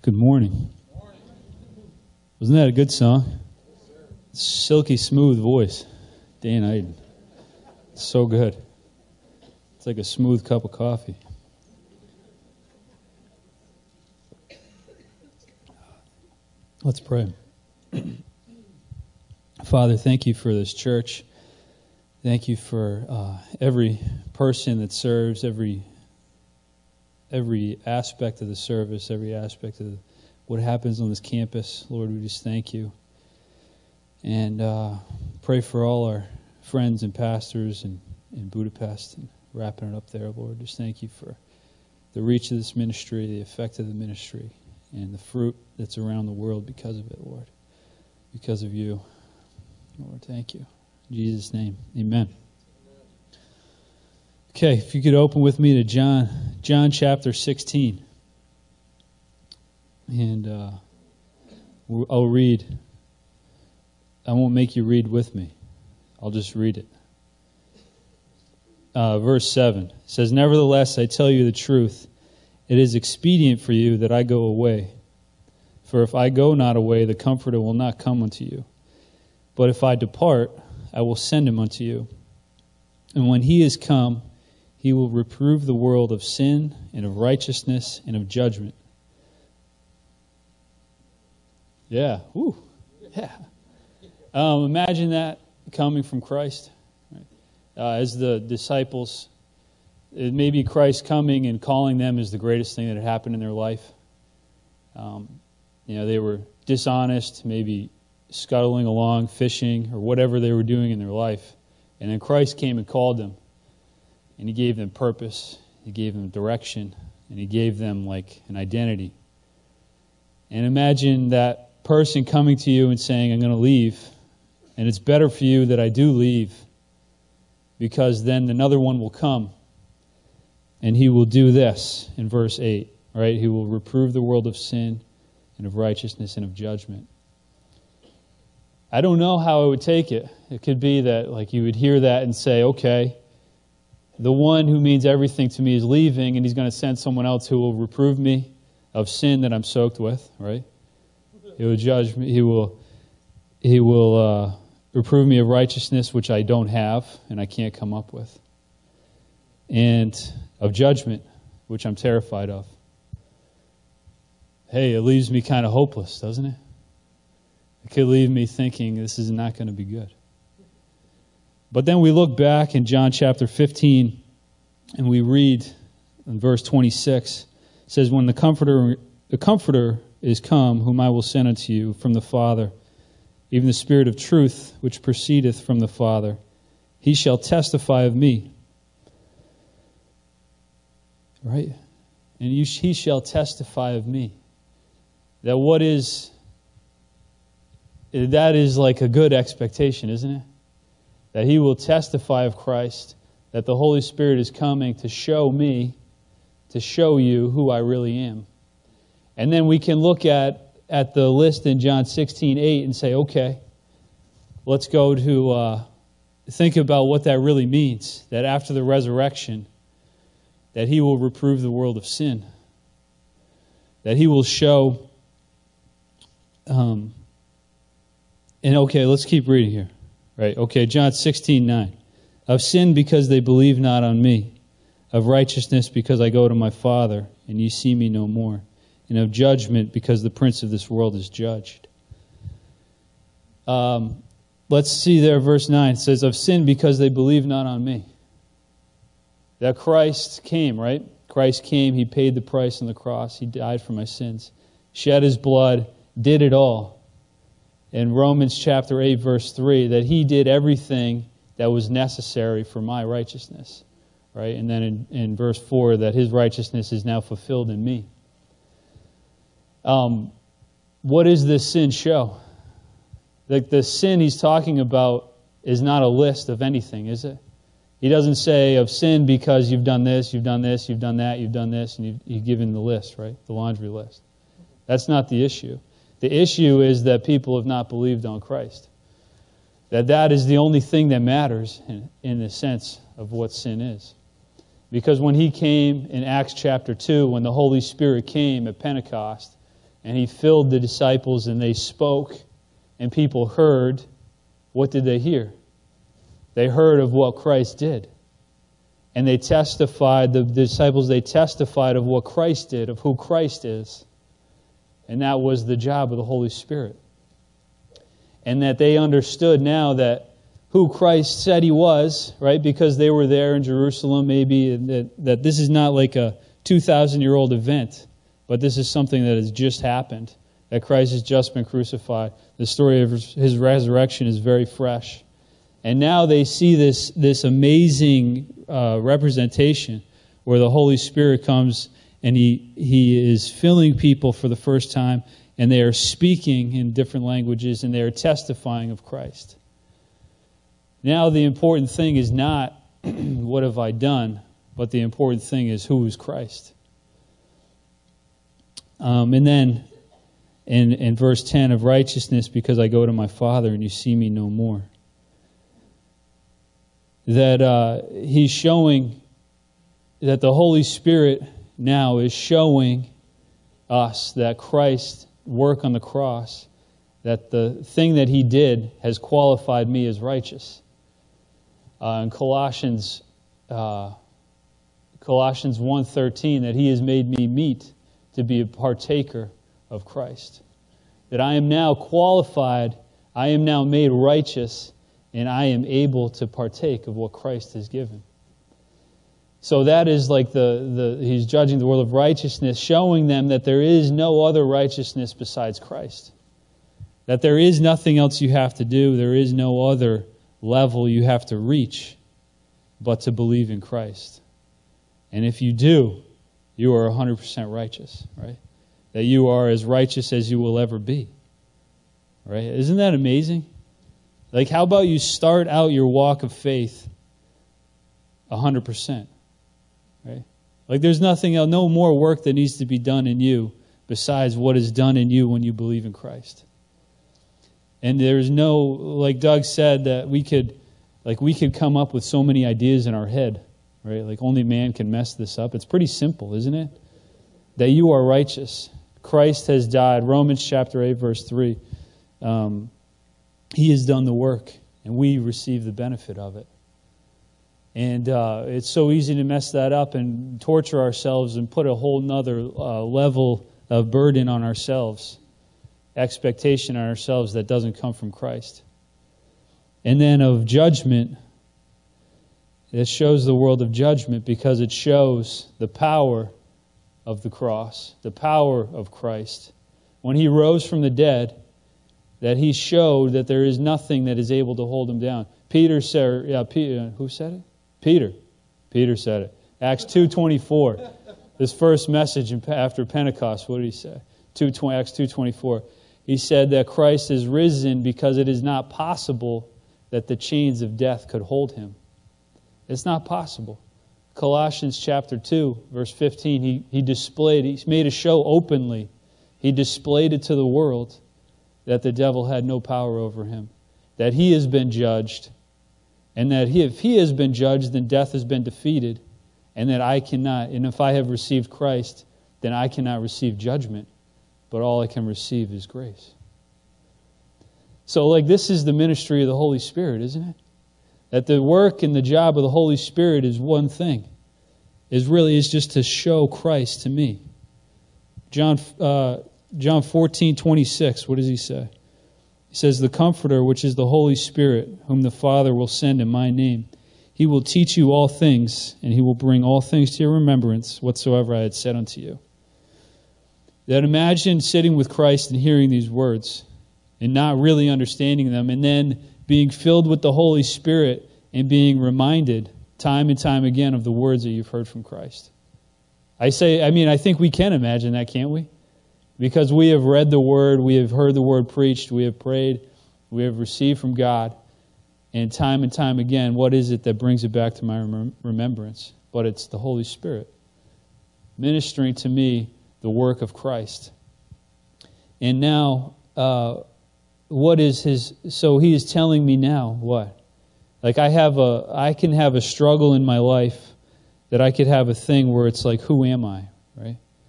Good morning. Wasn't that a good song? Silky smooth voice. Dan Iden. So good. It's like a smooth cup of coffee. Let's pray. Father, thank you for this church. Thank you for every person that serves, every aspect of the service, every aspect of what happens on this campus. Lord, we just thank you. And pray for all our friends and pastors in Budapest and wrapping it up there, Lord. Just thank you for the reach of this ministry, the effect of the ministry, and the fruit that's around the world because of it, Lord. Because of you. Lord, thank you. In Jesus' name, amen. Okay, if you could open with me to John chapter 16. And I'll read. I won't make you read with me. I'll just read it. Verse 7 says, "Nevertheless, I tell you the truth. It is expedient for you that I go away. For if I go not away, the Comforter will not come unto you. But if I depart, I will send him unto you. And when he is come, he will reprove the world of sin and of righteousness and of judgment." Yeah. Woo. Yeah. Imagine that coming from Christ. As the disciples, maybe Christ coming and calling them is the greatest thing that had happened in their life. They were dishonest, maybe scuttling along, fishing, or whatever they were doing in their life. And then Christ came and called them. And he gave them purpose. He gave them direction. And he gave them like an identity. And imagine that person coming to you and saying, "I'm going to leave. And it's better for you that I do leave. Because then another one will come. And he will do this," in verse 8. Right? "He will reprove the world of sin and of righteousness and of judgment." I don't know how I would take it. It could be that like you would hear that and say, okay, the one who means everything to me is leaving, and he's going to send someone else who will reprove me of sin that I'm soaked with, right? He will judge me. He will reprove me of righteousness, which I don't have and I can't come up with, and of judgment, which I'm terrified of. Hey, it leaves me kind of hopeless, doesn't it? It could leave me thinking this is not going to be good. But then we look back in John chapter 15 and we read in verse 26, it says, "When the Comforter is come, whom I will send unto you from the Father, even the Spirit of truth, which proceedeth from the Father, he shall testify of me." Right? And he shall testify of me. That is like a good expectation, isn't it? That he will testify of Christ, that the Holy Spirit is coming to show me, to show you who I really am. And then we can look at the list in John 16:8 and say, okay, let's go to think about what that really means. That after the resurrection, that he will reprove the world of sin. That he will show... And okay, let's keep reading here. Right? Okay, John 16:9. "Of sin because they believe not on me. Of righteousness because I go to my Father, and ye see me no more. And of judgment because the prince of this world is judged." Let's see there, verse 9. It says, "Of sin because they believe not on me." That Christ came, right? Christ came, he paid the price on the cross. He died for my sins. Shed his blood, did it all. In Romans chapter 8, verse 3, that he did everything that was necessary for my righteousness. Right? And then in verse 4, that his righteousness is now fulfilled in me. What does this sin show? Like the sin he's talking about is not a list of anything, is it? He doesn't say of sin because you've done this, you've done this, you've done that, you've done this, and you've given the list, right? The laundry list. That's not the issue. The issue is that people have not believed on Christ. That is the only thing that matters in the sense of what sin is. Because when he came in Acts chapter 2, when the Holy Spirit came at Pentecost, and He filled the disciples and they spoke and people heard. What did they hear? They heard of what Christ did. And they testified, the disciples, they testified of what Christ did, of who Christ is. And that was the job of the Holy Spirit. And that they understood now that who Christ said He was, right? Because they were there in Jerusalem maybe, that this is not like a 2,000-year-old event, but this is something that has just happened, that Christ has just been crucified. The story of His resurrection is very fresh. And now they see this amazing representation where the Holy Spirit comes and He is filling people for the first time, and they are speaking in different languages and they are testifying of Christ. Now the important thing is not what have I done, but the important thing is who is Christ. And then in verse 10 of righteousness, because I go to my Father and you see me no more. That He's showing that the Holy Spirit now is showing us that Christ's work on the cross, that the thing that He did has qualified me as righteous. In Colossians 1:13, that He has made me meet to be a partaker of Christ. That I am now qualified, I am now made righteous, and I am able to partake of what Christ has given. So that is like He's judging the world of righteousness, showing them that there is no other righteousness besides Christ. That there is nothing else you have to do, there is no other level you have to reach but to believe in Christ. And if you do, you are 100% righteous, right? That you are as righteous as you will ever be. Right? Isn't that amazing? Like, how about you start out your walk of faith 100%? Right? Like, there's nothing else, no more work that needs to be done in you besides what is done in you when you believe in Christ. And there's no, like Doug said, that we could come up with so many ideas in our head, right? Like, only man can mess this up. It's pretty simple, isn't it? That you are righteous. Christ has died. Romans chapter 8, verse 3. He has done the work, and we receive the benefit of it. And it's so easy to mess that up and torture ourselves and put a whole nother level of burden on ourselves, expectation on ourselves that doesn't come from Christ. And then of judgment, it shows the world of judgment because it shows the power of the cross, the power of Christ. When He rose from the dead, that He showed that there is nothing that is able to hold Him down. Peter said, who said it? Peter. Peter said it. Acts 2:24. His first message after Pentecost, what did he say? Acts 2:24. He said that Christ is risen because it is not possible that the chains of death could hold Him. It's not possible. Colossians chapter 2, verse 15, he made a show openly. He displayed it to the world that the devil had no power over him, that he has been judged, and that if he has been judged, then death has been defeated, and that I cannot, and if I have received Christ, then I cannot receive judgment, but all I can receive is grace. So, like, this is the ministry of the Holy Spirit, isn't it? That the work and the job of the Holy Spirit is one thing, is just to show Christ to me. John 14:26, what does he say? He says, "The Comforter, which is the Holy Spirit, whom the Father will send in my name, He will teach you all things, and He will bring all things to your remembrance, whatsoever I had said unto you." That imagine sitting with Christ and hearing these words and not really understanding them, and then being filled with the Holy Spirit and being reminded time and time again of the words that you've heard from Christ. I think we can imagine that, can't we? Because we have read the Word, we have heard the Word preached, we have prayed, we have received from God, and time again, what is it that brings it back to my remembrance? But it's the Holy Spirit ministering to me the work of Christ. And now, what is His... So He is telling me now, what? Like I can have a struggle in my life, that I could have a thing where it's like, who am I? Right?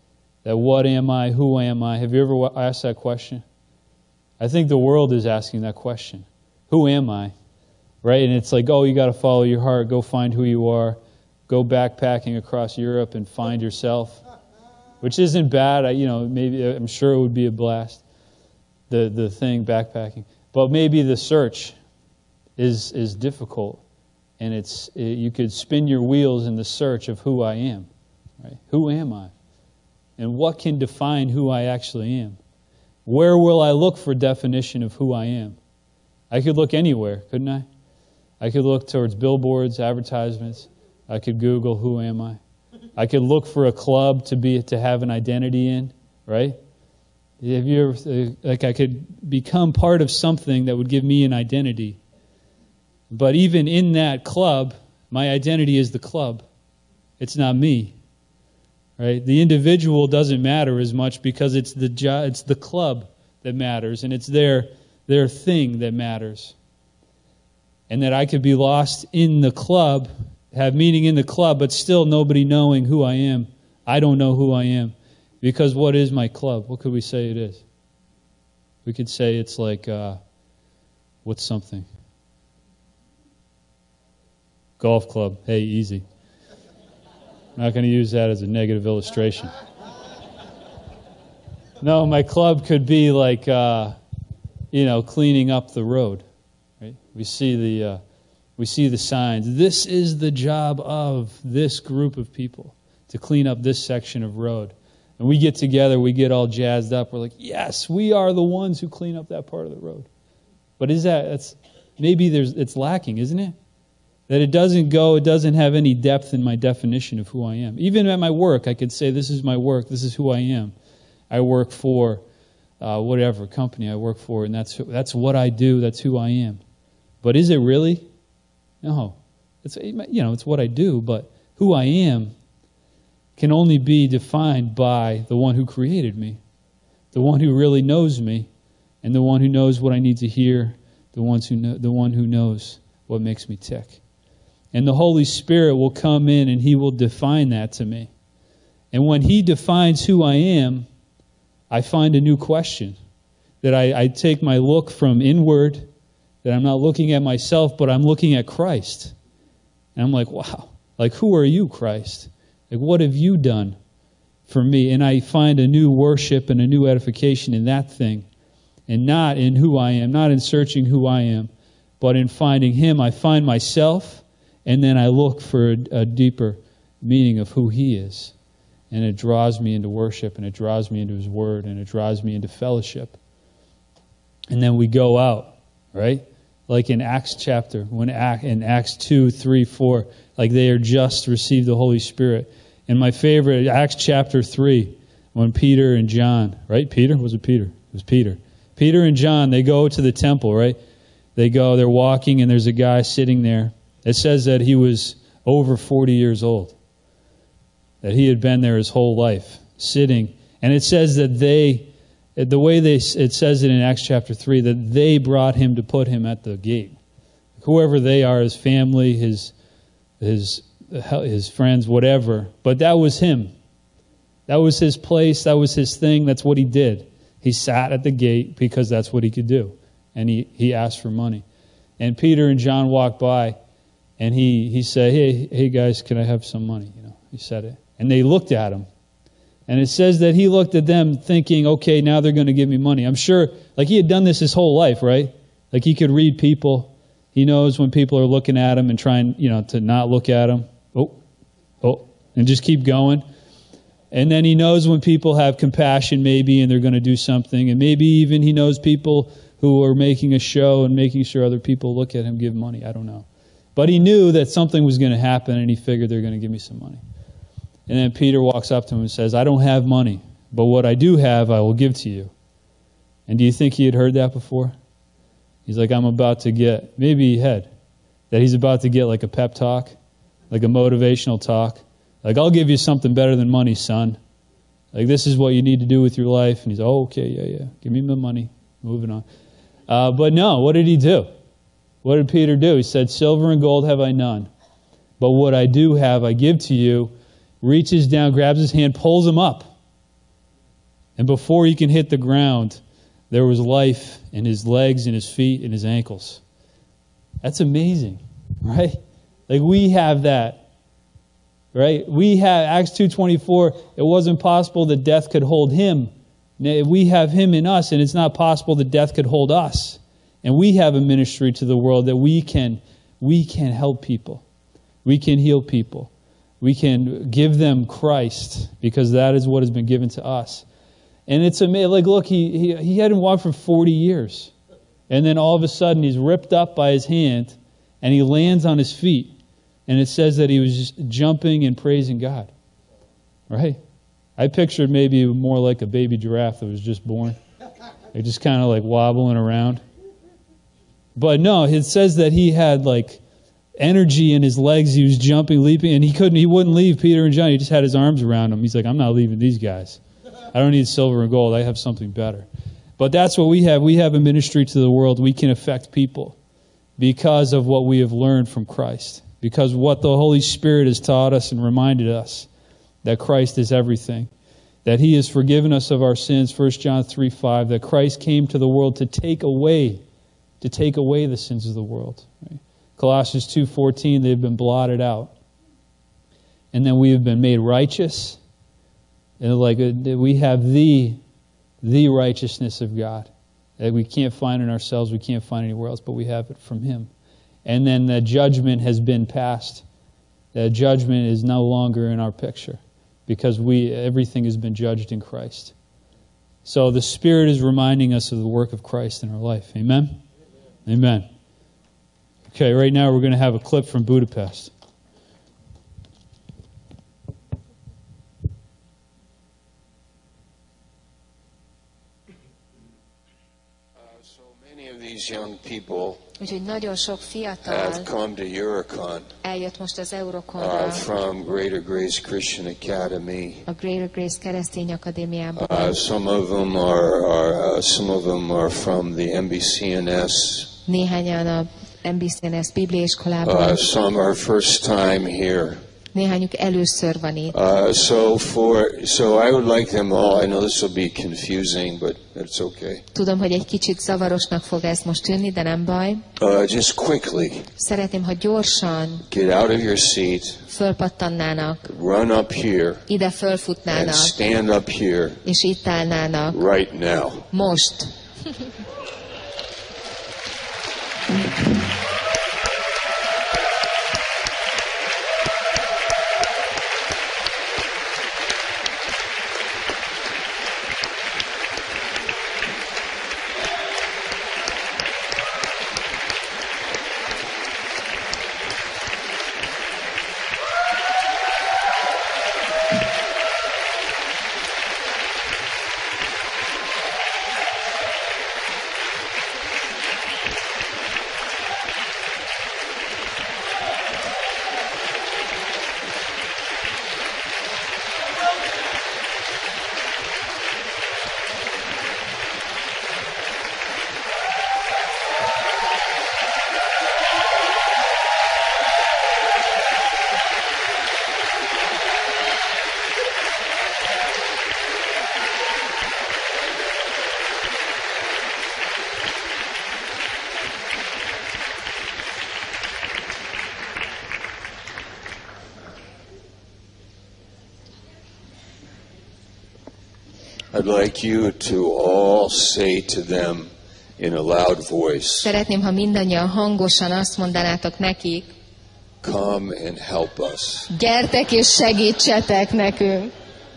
That what am I? Who am I? Have you ever asked that question? I think the world is asking that question. Who am I? Right? And it's like, oh, you got to follow your heart. Go find who you are. Go backpacking across Europe and find yourself. Which isn't bad. Maybe I'm sure it would be a blast. The thing, backpacking. But maybe the search is difficult. And you could spin your wheels in the search of who I am. Right? Who am I? And what can define who I actually am? Where will I look for definition of who I am? I could look anywhere, couldn't I? I could look towards billboards, advertisements. I could Google, who am I? I could look for a club to have an identity in, right? Have you ever, I could become part of something that would give me an identity. But even in that club, my identity is the club. It's not me. Right? The individual doesn't matter as much because it's the club that matters, and it's their thing that matters. And that I could be lost in the club, have meaning in the club, but still nobody knowing who I am. I don't know who I am. Because what is my club? What could we say it is? We could say it's like, what's something? Golf club. Hey, easy. I'm not going to use that as a negative illustration. No, my club could be like, cleaning up the road. Right? We see the signs. This is the job of this group of people, to clean up this section of road. And we get together, we get all jazzed up. We're like, yes, we are the ones who clean up that part of the road. But it's lacking, isn't it? That it doesn't have any depth in my definition of who I am. Even at my work, I could say, this is my work, this is who I am. I work for whatever company I work for, and that's what I do, that's who I am. But is it really? No. It's what I do, but who I am can only be defined by the one who created me, the one who really knows me, and the one who knows what I need to hear, the one who knows what makes me tick. And the Holy Spirit will come in and He will define that to me. And when He defines who I am, I find a new question. That I take my look from inward, that I'm not looking at myself, but I'm looking at Christ. And I'm like, wow, like who are you, Christ? Like what have you done for me? And I find a new worship and a new edification in that thing. And not in who I am, not in searching who I am, but in finding Him. I find myself. And then I look for a deeper meaning of who He is. And it draws me into worship, and it draws me into His Word, and it draws me into fellowship. And then we go out, right? Like in Acts chapter, in Acts 2, 3, 4, like they are just received the Holy Spirit. And my favorite, Acts chapter 3, when Peter and John, right? Peter? Was it Peter? It was Peter. Peter and John, they go to the temple, right? They're walking, and there's a guy sitting there. It says that he was over 40 years old. That he had been there his whole life, sitting. And it says that it says it in Acts chapter 3, that they brought him to put him at the gate. Whoever they are, his family, his friends, whatever. But that was him. That was his place. That was his thing. That's what he did. He sat at the gate because that's what he could do. And he asked for money. And Peter and John walked by. And he said, hey guys, can I have some money? He said it. And they looked at him. And it says that he looked at them thinking, okay, now they're going to give me money. I'm sure, like he had done this his whole life, right? Like he could read people. He knows when people are looking at him and trying, to not look at him. And just keep going. And then he knows when people have compassion maybe and they're going to do something. And maybe even he knows people who are making a show and making sure other people look at him, give money. I don't know. But he knew that something was going to happen, and he figured they're going to give me some money. And then Peter walks up to him and says, I don't have money, but what I do have I will give to you. And do you think he had heard that before? He's like, I'm about to get, maybe he had, that he's about to get like a pep talk, like a motivational talk. Like, I'll give you something better than money, son. Like, this is what you need to do with your life. And he's, okay, yeah. Give me my money. Moving on. But no, what did he do? What did Peter do? He said, silver and gold have I none. But what I do have, I give to you. Reaches down, grabs his hand, pulls him up. And before he can hit the ground, there was life in his legs and his feet and his ankles. That's amazing, right? Like we have that, right? We have Acts 2:24. It wasn't possible that death could hold him. We have him in us, and it's not possible that death could hold us. And we have a ministry to the world that we can help people. We can heal people. We can give them Christ because that is what has been given to us. And it's amazing. Like, look, he hadn't walked for 40 years. And then all of a sudden he's ripped up by his hand and he lands on his feet. And it says that he was just jumping and praising God. Right? I pictured maybe more like a baby giraffe that was just born. Like just kind of like wobbling around. But no, it says that he had like energy in his legs. He was jumping, leaping, and he wouldn't leave Peter and John. He just had his arms around them. He's like, I'm not leaving these guys. I don't need silver and gold. I have something better. But that's what we have. We have a ministry to the world. We can affect people because of what we have learned from Christ. Because what the Holy Spirit has taught us and reminded us that Christ is everything. That He has forgiven us of our sins, 1 John 3:5. That Christ came to the world to take away the sins of the world. Right? Colossians 2:14, they've been blotted out. And then we have been made righteous. And like we have the righteousness of God that we can't find in ourselves, we can't find anywhere else, but we have it from Him. And then the judgment has been passed. That judgment is no longer in our picture because everything has been judged in Christ. So the Spirit is reminding us of the work of Christ in our life. Amen? Amen. Okay, right now we're going to have a clip from Budapest. So many of these young people Úgyhogy nagyon sok fiatal have come to Eurocon eljött most az Euroconra, from Greater Grace Christian Academy. a Greater Grace Keresztény Akadémiából. Some of them are from the MBCNS. Néhányan a MBCNS Bibliaiskolából. Some are first time here. Néhányuk először van itt. So I would like them all. I know this will be confusing, but it's okay. Tudom, hogy egy kicsit zavarosnak fog ez most tűnni, de nem baj. Just quickly. Szeretném, ha gyorsan get out of your seat. Fölpattannának. Run up here. Ide fölfutnának. And stand up here. És itt állnának. Right now. Most. I'd like you to all say to them in a loud voice. Szeretném, ha mindannyian hangosan azt mondanátok nekik. Come and help us. Gyertek és segítsetek nekünk.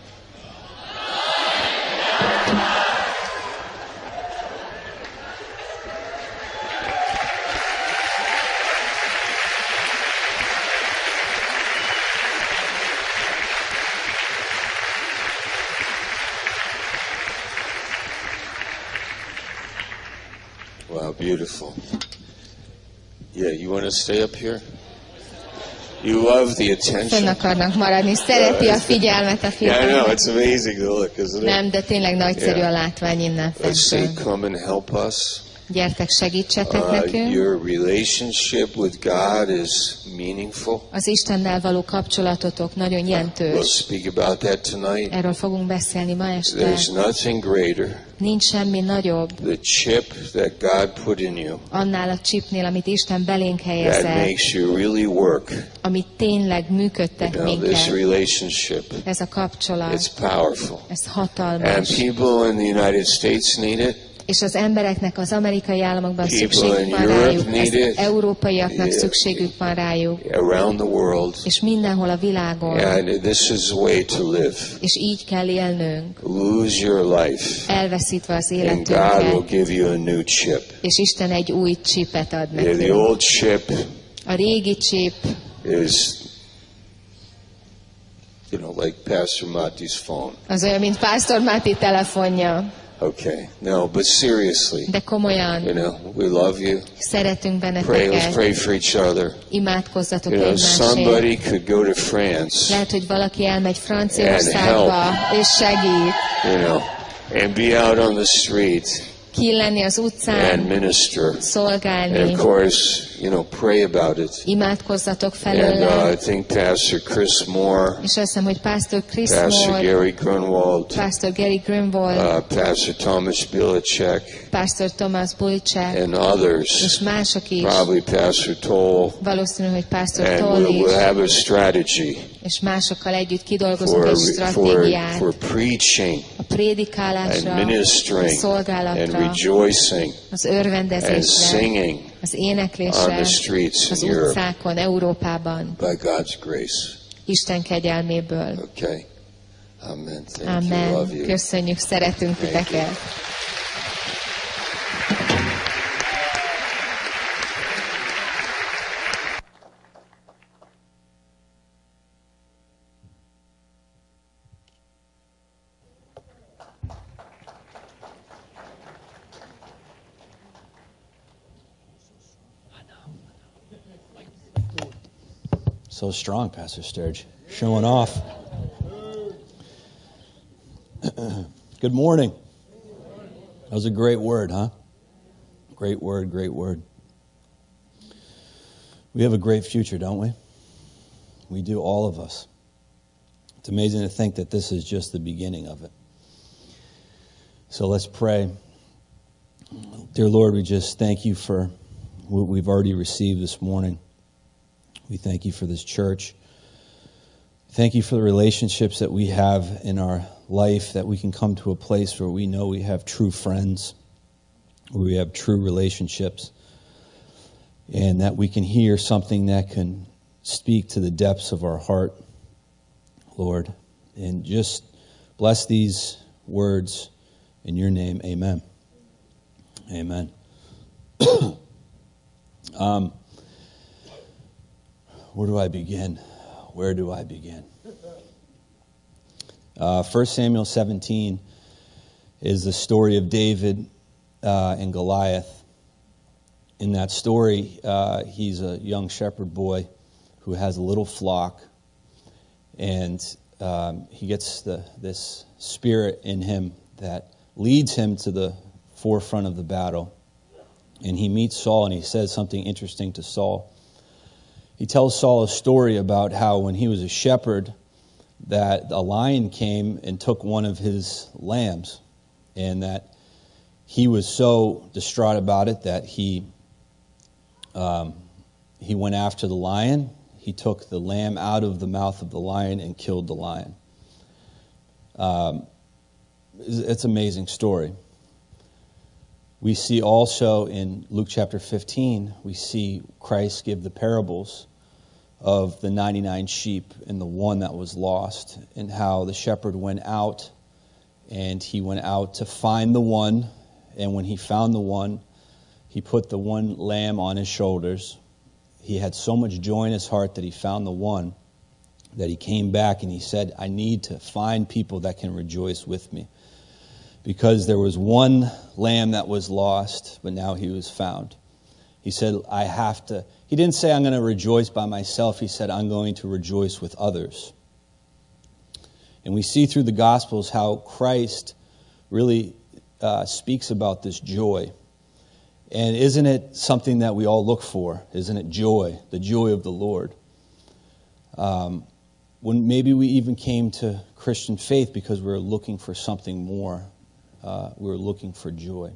Wow, beautiful. Yeah, you want to stay up here? You love the attention. Fönn akarnak maradni. Szereti a figyelmet a Yeah, I know. figyelmet. It's amazing to look, isn't it? Nem, de tényleg nagyszerű a látvány innen Let's say, fentről. come and help us. Gyertek, segítsetek nekünk. Your relationship with God is meaningful. Az Istennel való kapcsolatotok nagyon We'll jelentős. speak about that tonight. Erről fogunk beszélni ma este. There's nothing greater. Nincs semmi nagyobb The chip that God put in you annál a csipnél, amit Isten belénk that helyezett, makes you really work. amit tényleg működtet This minket. relationship, Ez a kapcsolat, it's powerful. ez And hatalmas. people in the United States need it. És az embereknek az amerikai államokban People szükségük in van Europe rájuk, need az it. európaiaknak Yeah. szükségük van rájuk, Around the world. és mindenhol a világon. And this is the way to live. És így kell élnünk, Lose your life. elveszítve az And God will életünket, give you a new chip. és Isten egy új csipet ad Yeah, the nekünk. old chip A régi csip, is, like Pastor Mati's phone. az olyan, mint Pásztor Máté telefonja. Okay. No, but seriously, De komolyan, we love you. szeretünk Let's benneteket, pray for each other. imádkozzatok egymásért. Somebody could go to France, Lehet, hogy valaki elmegy Franciaországba, és segít. and be out on the street Ki lenni az and utcán, minister. And szolgálni. of course, pray about it. Imádkozzatok And felőle. I think Pastor Chris Moore, És azt hiszem, hogy Pastor Chris Pastor Moore, Gary Grunwald, Pastor Gary Grunwald, Pastor Thomas Bilacek, Pastor Thomas Bulcek, and others, és mások is. probably Pastor Toll, Valószínű, hogy Pastor and Toll we'll is. have a strategy És másokkal együtt kidolgozunk for, egy for, stratégiát for preaching a prédikálásra, and a ministering and szolgálatra, rejoicing az and örvendezésre, singing az on éneklésre, the streets az in Europe utcákon, Európában, by God's grace. Isten kegyelméből. Okay. Amen. Thank you. Amen. Love you. Köszönjük, szeretünk Thank you. titeket. So strong, Pastor Sturge. Showing off. Good morning. That was a great word, huh? Great word, great word. We have a great future, don't we? We do, all of us. It's amazing to think that this is just the beginning of it. So let's pray. Dear Lord, we just thank you for what we've already received this morning. We thank you for this church. Thank you for the relationships that we have in our life, that we can come to a place where we know we have true friends, where we have true relationships, and that we can hear something that can speak to the depths of our heart, Lord. And just bless these words in your name. Amen. Amen. Where do I begin? Where do I begin? 1 Samuel 17 is the story of David and Goliath. In that story, he's a young shepherd boy who has a little flock, and he gets this spirit in him that leads him to the forefront of the battle. And he meets Saul, and he says something interesting to Saul. He tells Saul a story about how when he was a shepherd, that a lion came and took one of his lambs, and that he was so distraught about it that he went after the lion. He took the lamb out of the mouth of the lion and killed the lion. It's an amazing story. We see also in Luke chapter 15, we see Christ give the parables of the 99 sheep and the one that was lost, and how the shepherd went out, and he went out to find the one, and when he found the one, he put the one lamb on his shoulders. He had so much joy in his heart that he found the one, that he came back and he said, I need to find people that can rejoice with me. Because there was one lamb that was lost, but now he was found. He said, I have to. He didn't say, I'm going to rejoice by myself. He said, I'm going to rejoice with others. And we see through the Gospels how Christ really speaks about this joy. And isn't it something that we all look for? Isn't it joy, the joy of the Lord? When maybe we even came to Christian faith because we were looking for something more. We were looking for joy.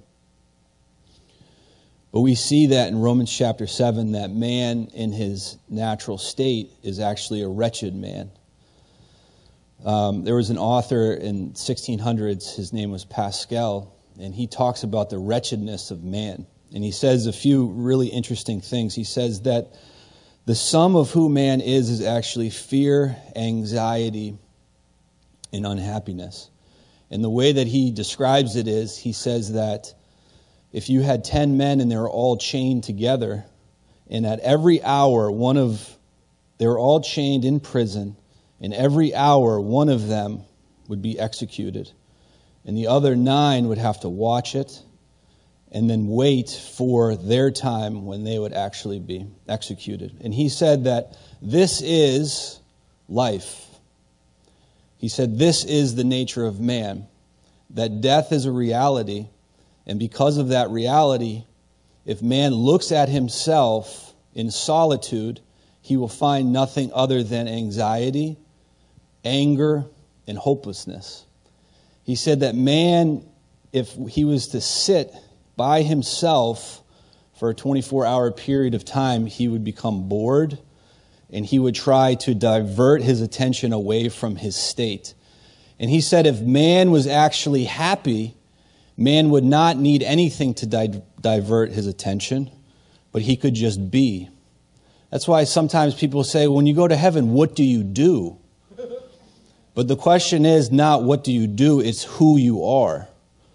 But we see that in Romans chapter 7 that man in his natural state is actually a wretched man. There was an author in 1600s, his name was Pascal, and he talks about the wretchedness of man. And he says a few really interesting things. He says that the sum of who man is actually fear, anxiety, and unhappiness. And the way that he describes it is, he says that if you had 10 men and they were all chained together, and at every hour they were all chained in prison, and every hour one of them would be executed, and the other 9 would have to watch it, and then wait for their time when they would actually be executed. And he said that this is life. He said this is the nature of man, that death is a reality, and because of that reality, if man looks at himself in solitude, he will find nothing other than anxiety, anger, and hopelessness. He said that man, if he was to sit by himself for a 24-hour period of time, he would become bored, and he would try to divert his attention away from his state. And he said if man was actually happy, man would not need anything to divert his attention, but he could just be. That's why sometimes people say, when you go to heaven, what do you do? But the question is not what do you do, it's who you are.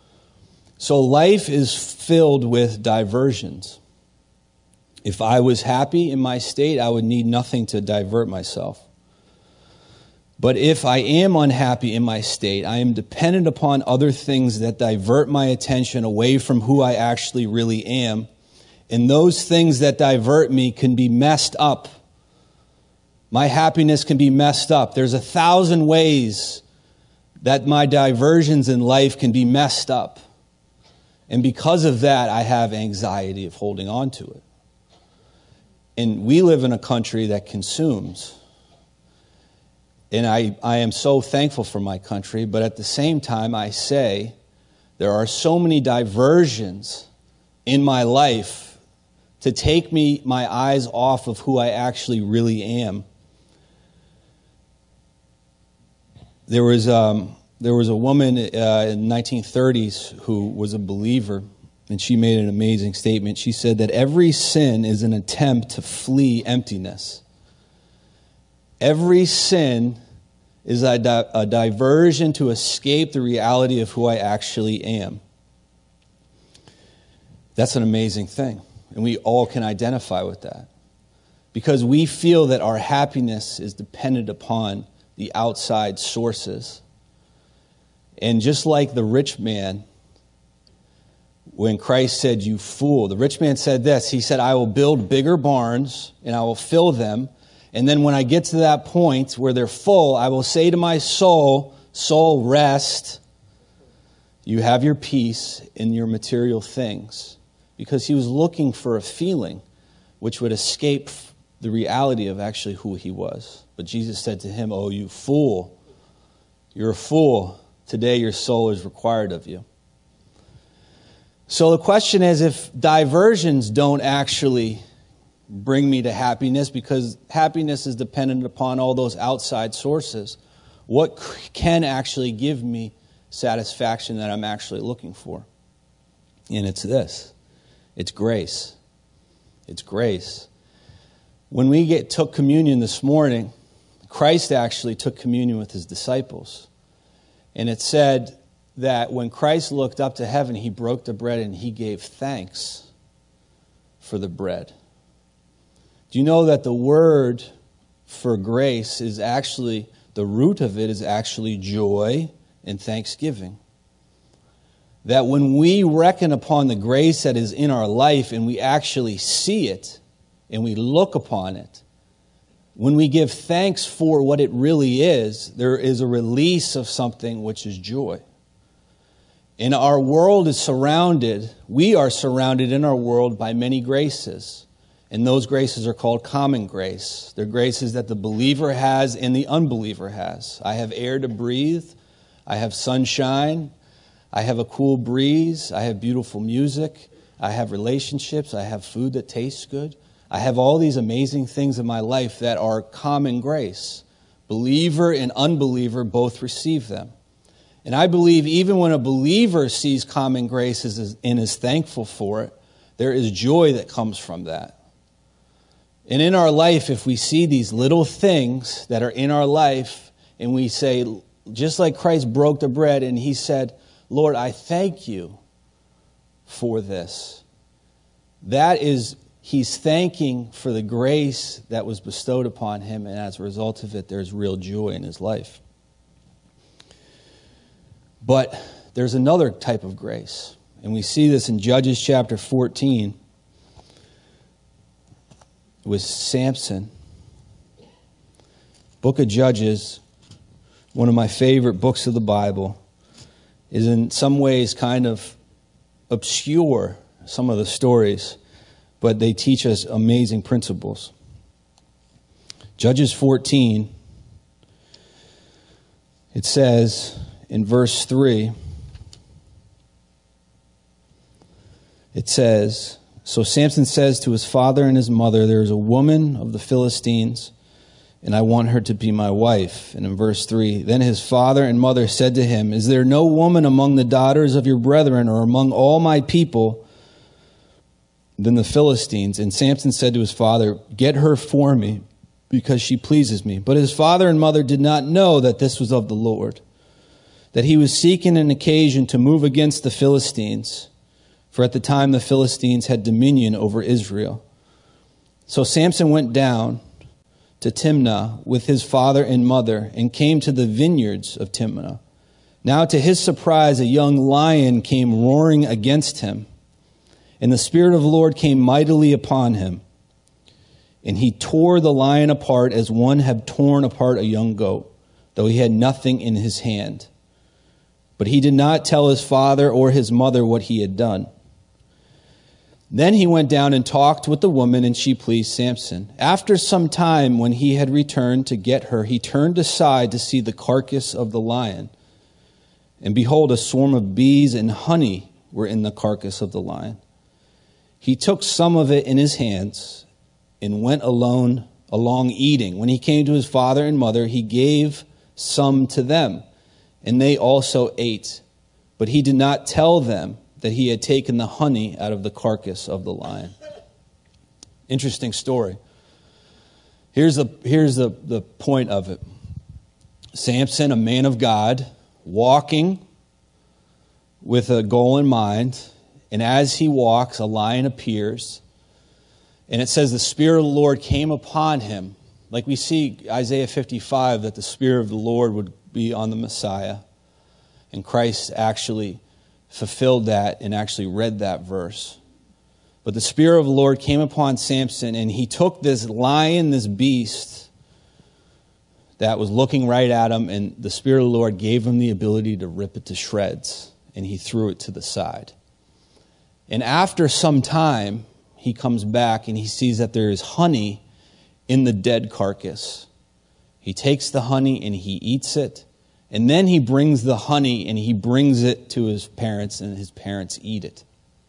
So life is filled with diversions. If I was happy in my state, I would need nothing to divert myself. But if I am unhappy in my state, I am dependent upon other things that divert my attention away from who I actually really am. And those things that divert me can be messed up. My happiness can be messed up. There's 1,000 ways that my diversions in life can be messed up. And because of that, I have anxiety of holding on to it. And we live in a country that consumes. And I am so thankful for my country, but at the same time, I say there are so many diversions in my life to take my eyes off of who I actually really am. There was a woman in the 1930s who was a believer, and she made an amazing statement. She said that every sin is an attempt to flee emptiness. Every sin is a diversion to escape the reality of who I actually am. That's an amazing thing, and we all can identify with that. Because we feel that our happiness is dependent upon the outside sources. And just like the rich man, when Christ said, "You fool," the rich man said this. He said, "I will build bigger barns and I will fill them. And then when I get to that point where they're full, I will say to my soul, soul, rest. You have your peace in your material things." Because he was looking for a feeling which would escape the reality of actually who he was. But Jesus said to him, "Oh, you fool, you're a fool. Today your soul is required of you." So the question is, if diversions don't actually bring me to happiness, because happiness is dependent upon all those outside sources, what can actually give me satisfaction that I'm actually looking for? And it's this. It's grace. It's grace. When we took communion this morning, Christ actually took communion with his disciples. And it said that when Christ looked up to heaven, he broke the bread and he gave thanks for the bread. Do you know that the word for grace is actually, the root of it is actually joy and thanksgiving? That when we reckon upon the grace that is in our life and we actually see it and we look upon it, when we give thanks for what it really is, there is a release of something which is joy. And our world is surrounded, we are surrounded in our world by many graces. And those graces are called common grace. They're graces that the believer has and the unbeliever has. I have air to breathe. I have sunshine. I have a cool breeze. I have beautiful music. I have relationships. I have food that tastes good. I have all these amazing things in my life that are common grace. Believer and unbeliever both receive them. And I believe even when a believer sees common grace and is thankful for it, there is joy that comes from that. And in our life, if we see these little things that are in our life, and we say, just like Christ broke the bread and he said, Lord, I thank you for this. That is, he's thanking for the grace that was bestowed upon him, and as a result of it, there's real joy in his life. But there's another type of grace, and we see this in Judges chapter 14 with Samson. Book of Judges, one of my favorite books of the Bible, is in some ways kind of obscure, some of the stories, but they teach us amazing principles. Judges 14, it says in verse 3, it says, so Samson says to his father and his mother, there is a woman of the Philistines, and I want her to be my wife. And in verse 3, then his father and mother said to him, is there no woman among the daughters of your brethren or among all my people than the Philistines? And Samson said to his father, get her for me, because she pleases me. But his father and mother did not know that this was of the Lord, that he was seeking an occasion to move against the Philistines. For at the time the Philistines had dominion over Israel. So Samson went down to Timnah with his father and mother and came to the vineyards of Timnah. Now to his surprise, a young lion came roaring against him. And the Spirit of the Lord came mightily upon him. And he tore the lion apart as one had torn apart a young goat, though he had nothing in his hand. But he did not tell his father or his mother what he had done. Then he went down and talked with the woman, and she pleased Samson. After some time, when he had returned to get her, he turned aside to see the carcass of the lion. And behold, a swarm of bees and honey were in the carcass of the lion. He took some of it in his hands and went along eating. When he came to his father and mother, he gave some to them, and they also ate. But he did not tell them that he had taken the honey out of the carcass of the lion. Interesting story. Here's the point of it. Samson, a man of God, walking with a goal in mind, and as he walks, a lion appears, and it says the Spirit of the Lord came upon him. Like we see Isaiah 55, that the Spirit of the Lord would be on the Messiah, and Christ actually fulfilled that and actually read that verse. But the Spirit of the Lord came upon Samson, and he took this lion, this beast that was looking right at him, and the Spirit of the Lord gave him the ability to rip it to shreds, and he threw it to the side. And after some time, he comes back and he sees that there is honey in the dead carcass. He takes the honey and he eats it. And then he brings the honey and he brings it to his parents, and his parents eat it.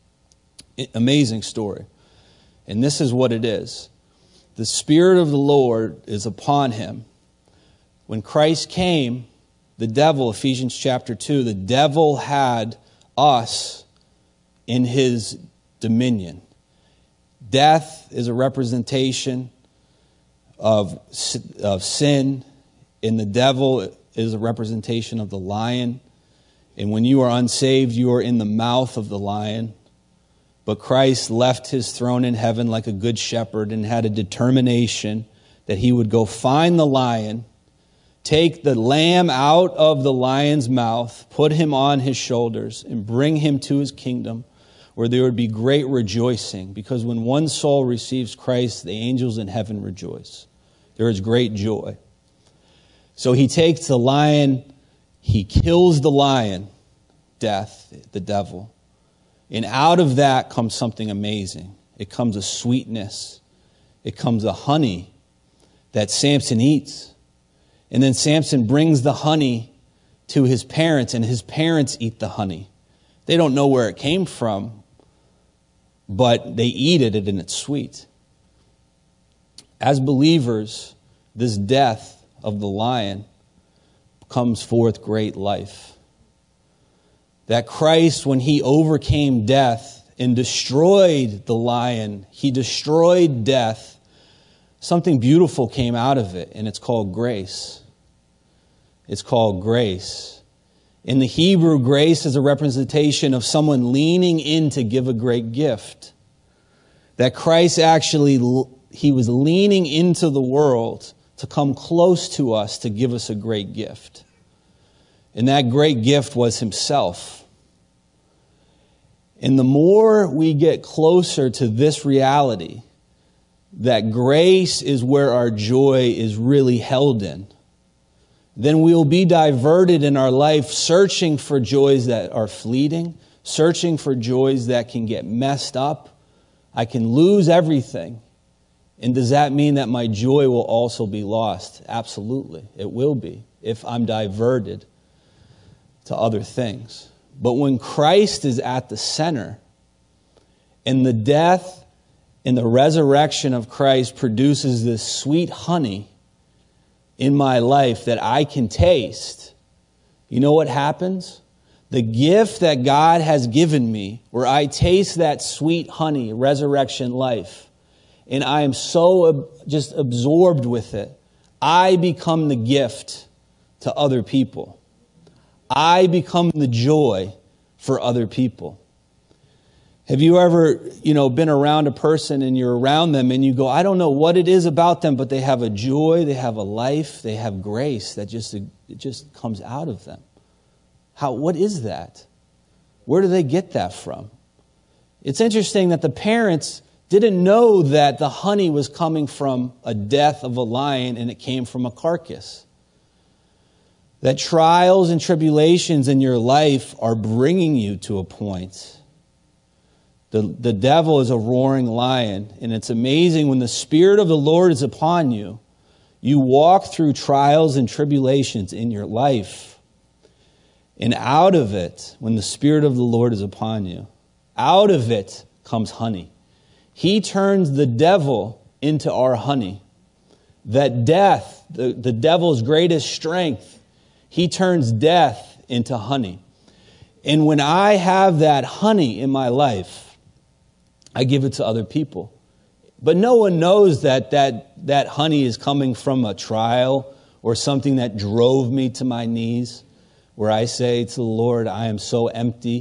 Amazing story. And this is what it is. The Spirit of the Lord is upon him. When Christ came, the devil, Ephesians chapter 2, the devil had us in his dominion. Death is a representation of sin, and the devil is a representation of the lion. And when you are unsaved, you are in the mouth of the lion. But Christ left his throne in heaven like a good shepherd and had a determination that he would go find the lion, take the lamb out of the lion's mouth, put him on his shoulders, and bring him to his kingdom, where there would be great rejoicing. Because when one soul receives Christ, the angels in heaven rejoice. There is great joy. So he takes the lion, he kills the lion, death, the devil. And out of that comes something amazing. It comes a sweetness. It comes a honey that Samson eats. And then Samson brings the honey to his parents, and his parents eat the honey. They don't know where it came from, but they eat it and it's sweet. As believers, this death of the lion comes forth great life. That Christ, when he overcame death and destroyed the lion, he destroyed death, something beautiful came out of it, and it's called grace. It's called grace. In the Hebrew, grace is a representation of someone leaning in to give a great gift. That Christ actually, he was leaning into the world to come close to us to give us a great gift. And that great gift was himself. And the more we get closer to this reality, that grace is where our joy is really held in, then we'll be diverted in our life searching for joys that are fleeting, searching for joys that can get messed up. I can lose everything. And does that mean that my joy will also be lost? Absolutely, it will be if I'm diverted to other things. But when Christ is at the center, and the death and the resurrection of Christ produces this sweet honey in my life that I can taste, you know what happens? The gift that God has given me, where I taste that sweet honey, resurrection life, and I am so just absorbed with it, I become the gift to other people. I become the joy for other people. Have you ever, been around a person and you're around them and you go, I don't know what it is about them, but they have a joy, they have a life, they have grace that just comes out of them. What is that? Where do they get that from? It's interesting that the parents didn't know that the honey was coming from a death of a lion and it came from a carcass. That trials and tribulations in your life are bringing you to a point. The devil is a roaring lion, and it's amazing when the Spirit of the Lord is upon you, you walk through trials and tribulations in your life. And out of it, when the Spirit of the Lord is upon you, out of it comes honey. He turns the devil into our honey. That death, the devil's greatest strength, he turns death into honey. And when I have that honey in my life, I give it to other people. But no one knows that honey is coming from a trial or something that drove me to my knees, where I say to the Lord, I am so empty.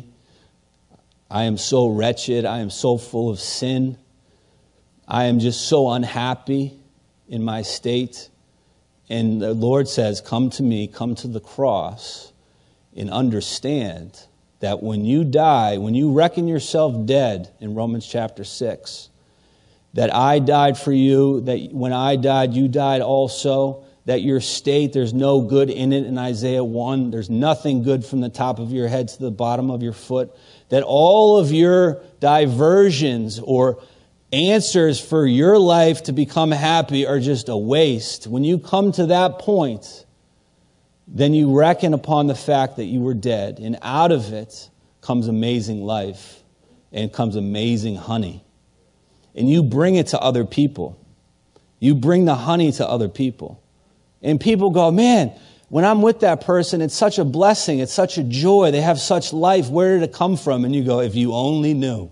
I am so wretched. I am so full of sin. I am just so unhappy in my state. And the Lord says, come to me, come to the cross, and understand that when you die, when you reckon yourself dead in Romans chapter 6, that I died for you, that when I died, you died also, that your state, there's no good in it in Isaiah 1. There's nothing good from the top of your head to the bottom of your foot. That all of your diversions or answers for your life to become happy are just a waste. When you come to that point, then you reckon upon the fact that you were dead. And out of it comes amazing life and comes amazing honey. And you bring it to other people. You bring the honey to other people. And people go, man, when I'm with that person, it's such a blessing. It's such a joy. They have such life. Where did it come from? And you go, if you only knew.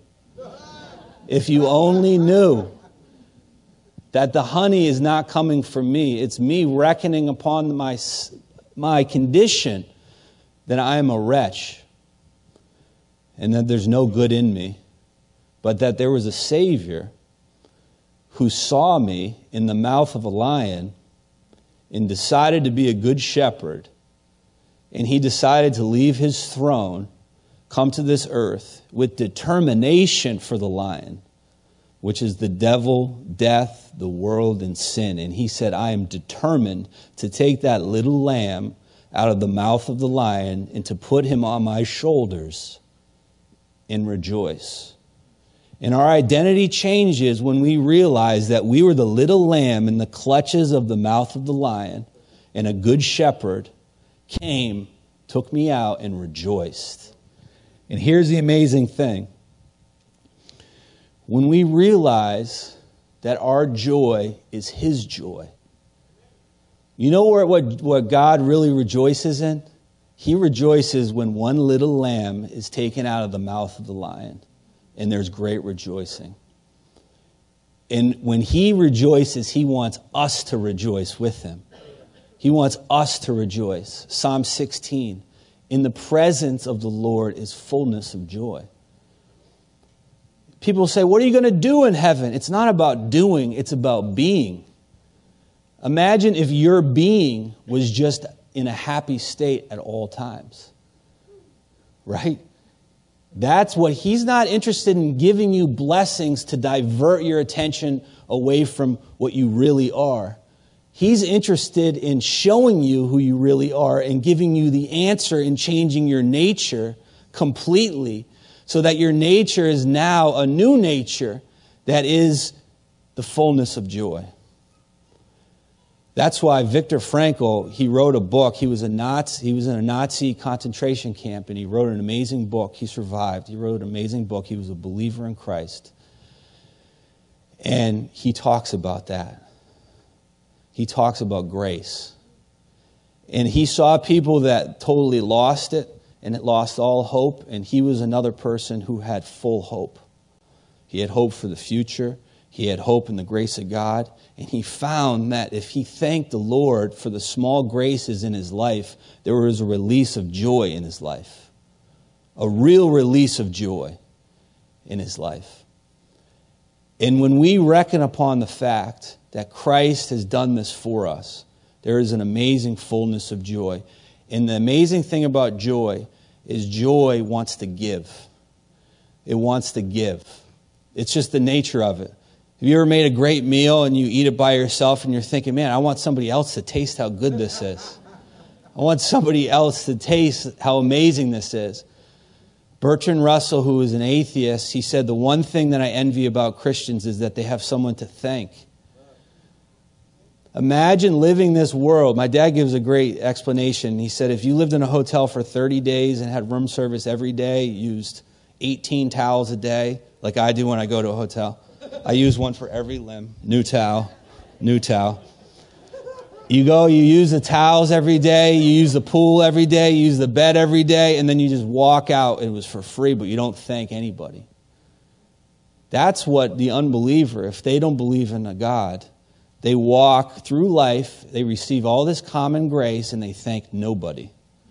If you only knew that the honey is not coming from me. It's me reckoning upon my condition that I am a wretch and that there's no good in me, but that there was a Savior who saw me in the mouth of a lion and decided to be a good shepherd. And he decided to leave his throne, come to this earth with determination for the lion, which is the devil, death, the world, and sin. And he said, I am determined to take that little lamb out of the mouth of the lion, and to put him on my shoulders and rejoice. And our identity changes when we realize that we were the little lamb in the clutches of the mouth of the lion, and a good shepherd came, took me out, and rejoiced. And here's the amazing thing. When we realize that our joy is his joy, you know what God really rejoices in? He rejoices when one little lamb is taken out of the mouth of the lion, and there's great rejoicing. And when he rejoices, he wants us to rejoice with him. He wants us to rejoice. Psalm 16, in the presence of the Lord is fullness of joy. People say, what are you going to do in heaven? It's not about doing, it's about being. Imagine if your being was just in a happy state at all times. Right? That's what he's not interested in, giving you blessings to divert your attention away from what you really are. He's interested in showing you who you really are and giving you the answer in changing your nature completely, so that your nature is now a new nature that is the fullness of joy. That's why Viktor Frankl, he wrote a book. He was in a Nazi concentration camp, and he wrote an amazing book. He survived. He wrote an amazing book. He was a believer in Christ. And he talks about that. He talks about grace. And he saw people that totally lost it, and it lost all hope, and he was another person who had full hope. He had hope for the future. He had hope in the grace of God, and he found that if he thanked the Lord for the small graces in his life, there was a release of joy in his life. A real release of joy in his life. And when we reckon upon the fact that Christ has done this for us, there is an amazing fullness of joy. And the amazing thing about joy is joy wants to give. It wants to give. It's just the nature of it. Have you ever made a great meal and you eat it by yourself and you're thinking, man, I want somebody else to taste how good this is. I want somebody else to taste how amazing this is. Bertrand Russell, who is an atheist, he said, the one thing that I envy about Christians is that they have someone to thank. Imagine living this world. My dad gives a great explanation. He said, if you lived in a hotel for 30 days and had room service every day, used 18 towels a day, like I do when I go to a hotel. I use one for every limb. New towel. You go, you use the towels every day, you use the pool every day, you use the bed every day, and then you just walk out. It was for free, but you don't thank anybody. That's what the unbeliever, if they don't believe in a God, they walk through life, they receive all this common grace, and they thank nobody.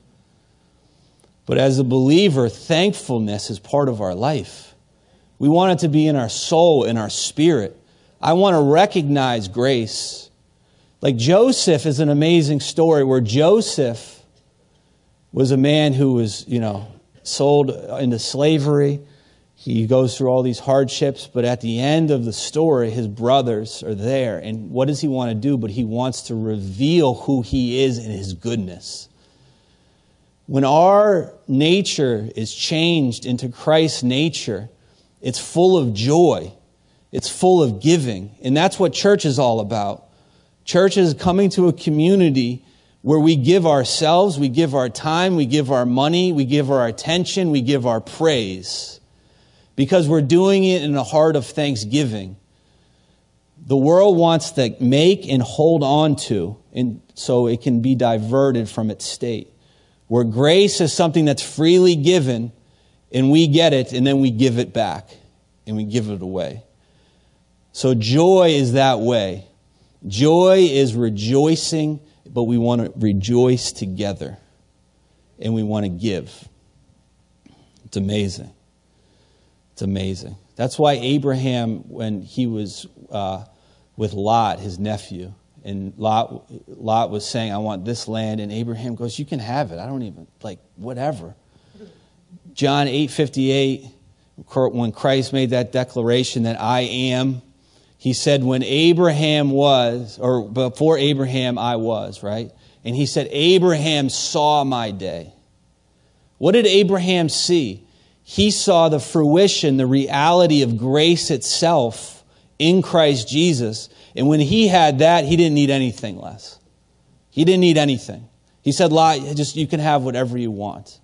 But as a believer, thankfulness is part of our life. We want it to be in our soul, in our spirit. I want to recognize grace. Like Joseph is an amazing story where Joseph was a man who was, sold into slavery. He goes through all these hardships, but at the end of the story, his brothers are there. And what does he want to do? But he wants to reveal who he is in his goodness. When our nature is changed into Christ's nature, it's full of joy. It's full of giving. And that's what church is all about. Church is coming to a community where we give ourselves, we give our time, we give our money, we give our attention, we give our praise. Because we're doing it in a heart of thanksgiving. The world wants to make and hold on to, and so it can be diverted from its state. Where grace is something that's freely given, and we get it, and then we give it back, and we give it away. So joy is that way. Joy is rejoicing, but we want to rejoice together, and we want to give. It's amazing. It's amazing. That's why Abraham, when he was with Lot, his nephew, and Lot was saying, I want this land, and Abraham goes, you can have it. I don't even, whatever. John 8:58, when Christ made that declaration that I am, he said, when Abraham was, or before Abraham I was, right? And he said, Abraham saw my day. What did Abraham see? He saw the fruition, the reality of grace itself in Christ Jesus. And when he had that, he didn't need anything less. He didn't need anything. He said, just you can have whatever you want.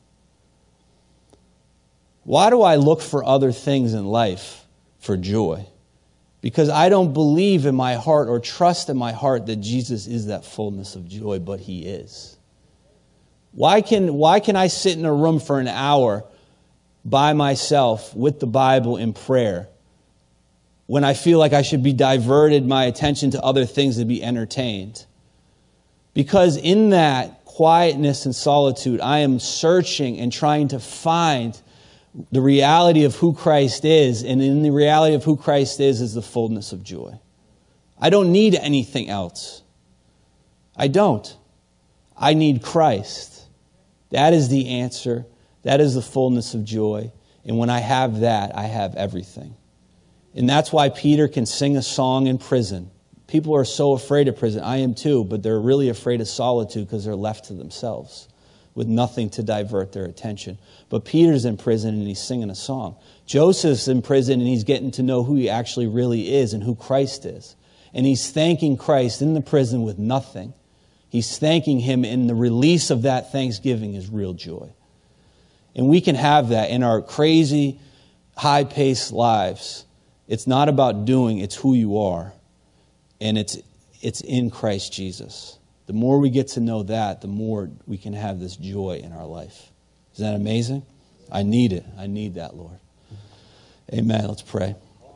Why do I look for other things in life for joy? Because I don't believe in my heart or trust in my heart that Jesus is that fullness of joy, but he is. Why can I sit in a room for an hour by myself with the Bible in prayer when I feel like I should be diverted my attention to other things to be entertained? Because in that quietness and solitude, I am searching and trying to find the reality of who Christ is, and in the reality of who Christ is the fullness of joy. I don't need anything else. I don't. I need Christ. That is the answer. That is the fullness of joy. And when I have that, I have everything. And that's why Peter can sing a song in prison. People are so afraid of prison. I am too, but they're really afraid of solitude because they're left to themselves with nothing to divert their attention. But Peter's in prison and he's singing a song. Joseph's in prison and he's getting to know who he actually really is and who Christ is. And he's thanking Christ in the prison with nothing. He's thanking him, and the release of that thanksgiving is real joy. And we can have that in our crazy, high-paced lives. It's not about doing, it's who you are. And it's in Christ Jesus. The more we get to know that, the more we can have this joy in our life. Is that amazing? I need it. I need that, Lord. Amen. Let's pray.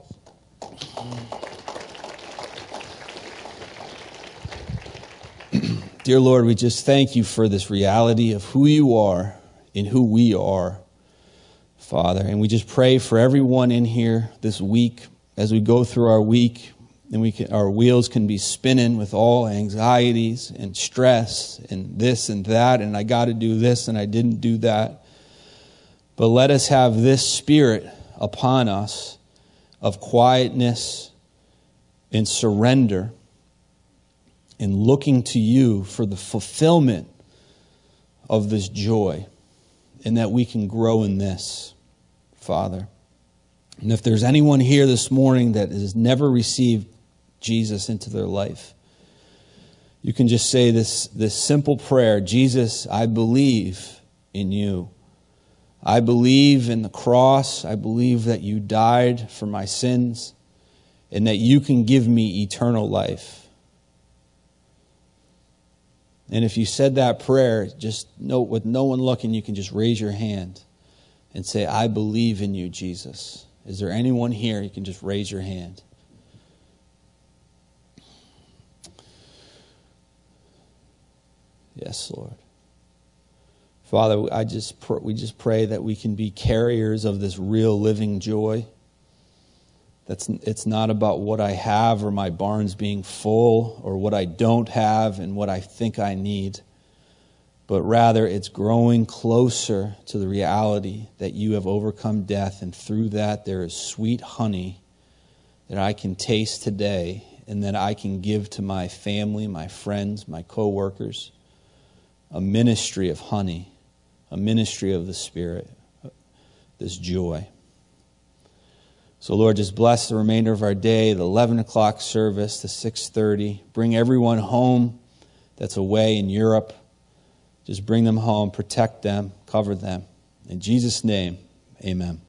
Dear Lord, we just thank you for this reality of who you are and who we are, Father. And we just pray for everyone in here this week as we go through our week. And our wheels can be spinning with all anxieties and stress and this and that, and I got to do this and I didn't do that. But let us have this spirit upon us of quietness and surrender and looking to you for the fulfillment of this joy, and that we can grow in this, Father. And if there's anyone here this morning that has never received Jesus into their life, you can just say this simple prayer: Jesus, I believe in you. I believe in the cross. I believe that you died for my sins and that you can give me eternal life. And if you said that prayer, just note, with no one looking, you can just raise your hand and say, I believe in you, Jesus. Is there anyone here? You can just raise your hand. Yes, Lord. Father, we just pray that we can be carriers of this real living joy. It's not about what I have or my barns being full or what I don't have and what I think I need, but rather it's growing closer to the reality that you have overcome death, and through that there is sweet honey that I can taste today and that I can give to my family, my friends, my co-workers. A ministry of honey, a ministry of the Spirit, this joy. So Lord, just bless the remainder of our day, the 11 o'clock service, the 6:30. Bring everyone home that's away in Europe. Just bring them home, protect them, cover them. In Jesus' name, amen.